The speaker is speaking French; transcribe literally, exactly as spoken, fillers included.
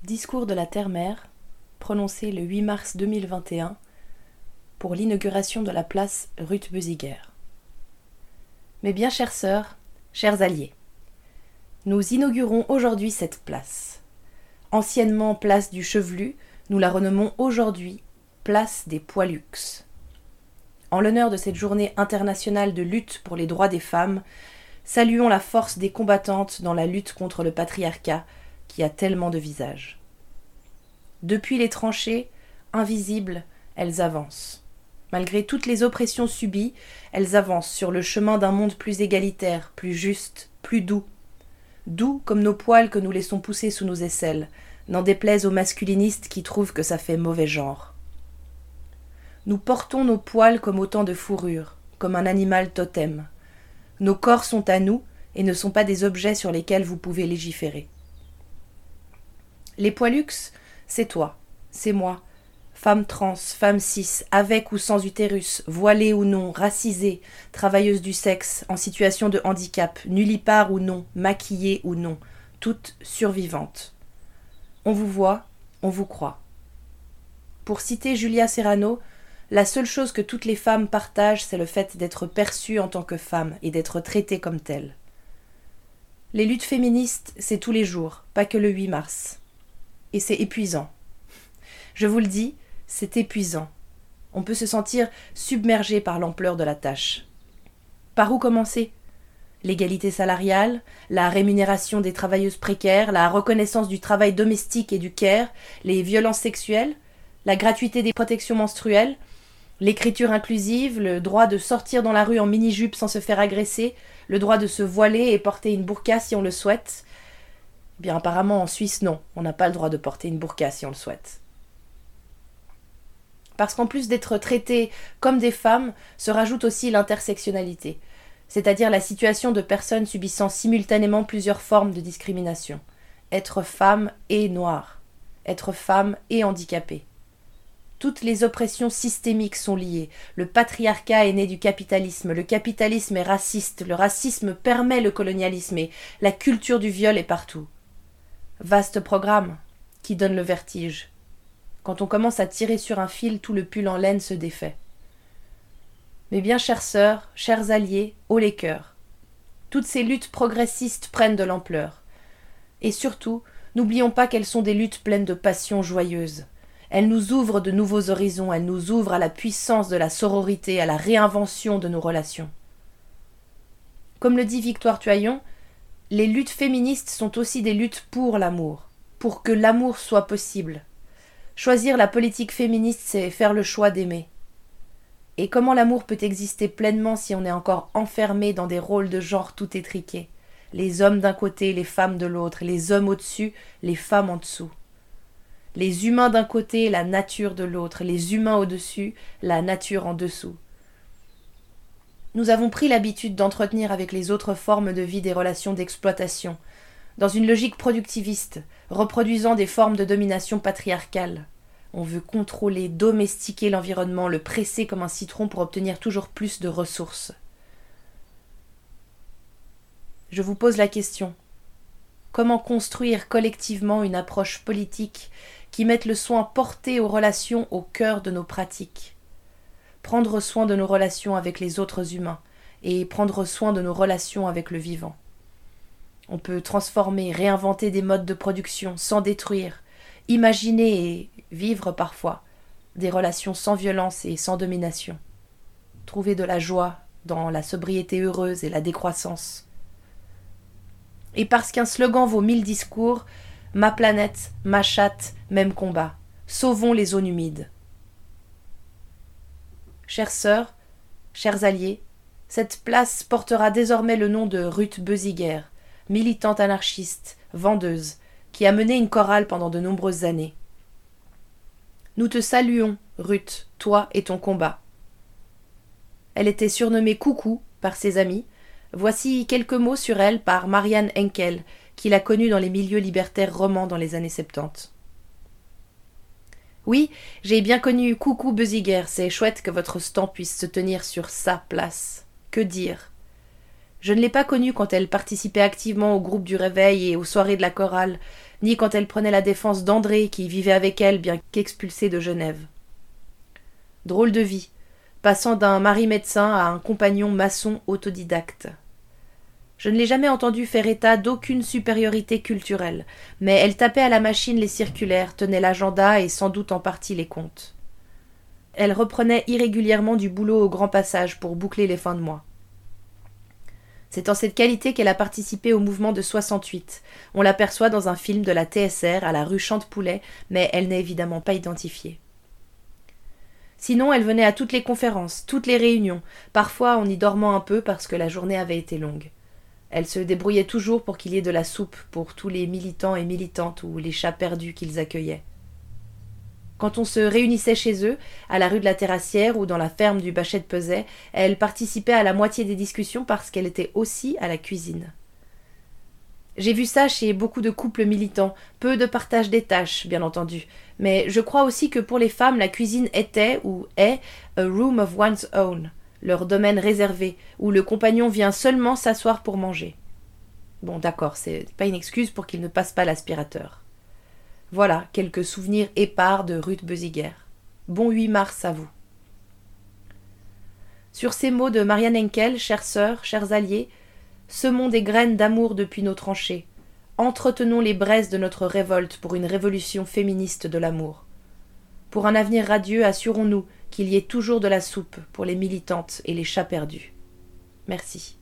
Discours de la Terre-Mère, prononcé le huit mars deux mille vingt et un, pour l'inauguration de la place Ruth Beuziger. Mes bien chères sœurs, chers alliés, nous inaugurons aujourd'hui cette place. Anciennement place du Chevelu, nous la renommons aujourd'hui place des Poilux. En l'honneur de cette journée internationale de lutte pour les droits des femmes, saluons la force des combattantes dans la lutte contre le patriarcat qui a tellement de visages. Depuis les tranchées, invisibles, elles avancent. Malgré toutes les oppressions subies, elles avancent sur le chemin d'un monde plus égalitaire, plus juste, plus doux. Doux comme nos poils que nous laissons pousser sous nos aisselles, n'en déplaise aux masculinistes qui trouvent que ça fait mauvais genre. Nous portons nos poils comme autant de fourrures, comme un animal totem. Nos corps sont à nous et ne sont pas des objets sur lesquels vous pouvez légiférer. Les Poilux, c'est toi, c'est moi, femme trans, femme cis, avec ou sans utérus, voilée ou non, racisée, travailleuse du sexe, en situation de handicap, nullipare ou non, maquillée ou non, toutes survivantes. On vous voit, on vous croit. Pour citer Julia Serrano, la seule chose que toutes les femmes partagent, c'est le fait d'être perçues en tant que femmes et d'être traitées comme telles. Les luttes féministes, c'est tous les jours, pas que le huit mars. Et c'est épuisant. Je vous le dis, c'est épuisant. On peut se sentir submergé par l'ampleur de la tâche. Par où commencer ? L'égalité salariale, la rémunération des travailleuses précaires, la reconnaissance du travail domestique et du care, les violences sexuelles, la gratuité des protections menstruelles, l'écriture inclusive, le droit de sortir dans la rue en mini-jupe sans se faire agresser, le droit de se voiler et porter une burqa si on le souhaite. Bien apparemment en Suisse, non, on n'a pas le droit de porter une burqa si on le souhaite. Parce qu'en plus d'être traitées comme des femmes, se rajoute aussi l'intersectionnalité, c'est-à-dire la situation de personnes subissant simultanément plusieurs formes de discrimination. Être femme et noire, être femme et handicapée. Toutes les oppressions systémiques sont liées. Le patriarcat est né du capitalisme, le capitalisme est raciste, le racisme permet le colonialisme et la culture du viol est partout. Vaste programme qui donne le vertige. Quand on commence à tirer sur un fil, tout le pull en laine se défait. Mes bien chères sœurs, chers alliés, haut les cœurs. Toutes ces luttes progressistes prennent de l'ampleur. Et surtout, n'oublions pas qu'elles sont des luttes pleines de passion joyeuse. Elles nous ouvrent de nouveaux horizons, elles nous ouvrent à la puissance de la sororité, à la réinvention de nos relations. Comme le dit Victoire Tuaillon, les luttes féministes sont aussi des luttes pour l'amour, pour que l'amour soit possible. Choisir la politique féministe, c'est faire le choix d'aimer. Et comment l'amour peut exister pleinement si on est encore enfermé dans des rôles de genre tout étriqués ? Les hommes d'un côté, les femmes de l'autre, les hommes au-dessus, les femmes en dessous. Les humains d'un côté, la nature de l'autre, les humains au-dessus, la nature en dessous. Nous avons pris l'habitude d'entretenir avec les autres formes de vie des relations d'exploitation, dans une logique productiviste, reproduisant des formes de domination patriarcale. On veut contrôler, domestiquer l'environnement, le presser comme un citron pour obtenir toujours plus de ressources. Je vous pose la question. Comment construire collectivement une approche politique qui mette le soin porté aux relations au cœur de nos pratiques ? Prendre soin de nos relations avec les autres humains et prendre soin de nos relations avec le vivant. On peut transformer, réinventer des modes de production sans détruire, imaginer et vivre parfois des relations sans violence et sans domination. Trouver de la joie dans la sobriété heureuse et la décroissance. Et parce qu'un slogan vaut mille discours, ma planète, ma chatte, même combat. Sauvons les zones humides. Chères sœurs, chers alliés, cette place portera désormais le nom de Ruth Beuziger, militante anarchiste, vendeuse, qui a mené une chorale pendant de nombreuses années. Nous te saluons, Ruth, toi et ton combat. Elle était surnommée Coucou par ses amis. Voici quelques mots sur elle par Marianne Henkel, qui l'a connue dans les milieux libertaires romans dans les années soixante-dix. Oui, j'ai bien connu Coucou Beuziger, c'est chouette que votre stand puisse se tenir sur sa place. Que dire ? Je ne l'ai pas connue quand elle participait activement au groupe du réveil et aux soirées de la chorale, ni quand elle prenait la défense d'André qui vivait avec elle bien qu'expulsé de Genève. Drôle de vie, passant d'un mari médecin à un compagnon maçon autodidacte. Je ne l'ai jamais entendue faire état d'aucune supériorité culturelle, mais elle tapait à la machine les circulaires, tenait l'agenda et sans doute en partie les comptes. Elle reprenait irrégulièrement du boulot au grand passage pour boucler les fins de mois. C'est en cette qualité qu'elle a participé au mouvement de soixante-huit. On l'aperçoit dans un film de la T S R à la rue Chantepoulet, mais elle n'est évidemment pas identifiée. Sinon, elle venait à toutes les conférences, toutes les réunions, parfois en y dormant un peu parce que la journée avait été longue. Elle se débrouillait toujours pour qu'il y ait de la soupe pour tous les militants et militantes ou les chats perdus qu'ils accueillaient. Quand on se réunissait chez eux, à la rue de la Terrassière ou dans la ferme du Bachet de Pezet, elle participait à la moitié des discussions parce qu'elle était aussi à la cuisine. J'ai vu ça chez beaucoup de couples militants, peu de partage des tâches, bien entendu, mais je crois aussi que pour les femmes, la cuisine était ou est a room of one's own, leur domaine réservé, où le compagnon vient seulement s'asseoir pour manger. Bon, d'accord, c'est pas une excuse pour qu'il ne passe pas l'aspirateur. Voilà quelques souvenirs épars de Ruth Beziger. Bon huit mars à vous. Sur ces mots de Marianne Henkel, chères sœurs, chers alliés, semons des graines d'amour depuis nos tranchées. Entretenons les braises de notre révolte pour une révolution féministe de l'amour. Pour un avenir radieux, assurons-nous qu'il y ait toujours de la soupe pour les militantes et les chats perdus. Merci.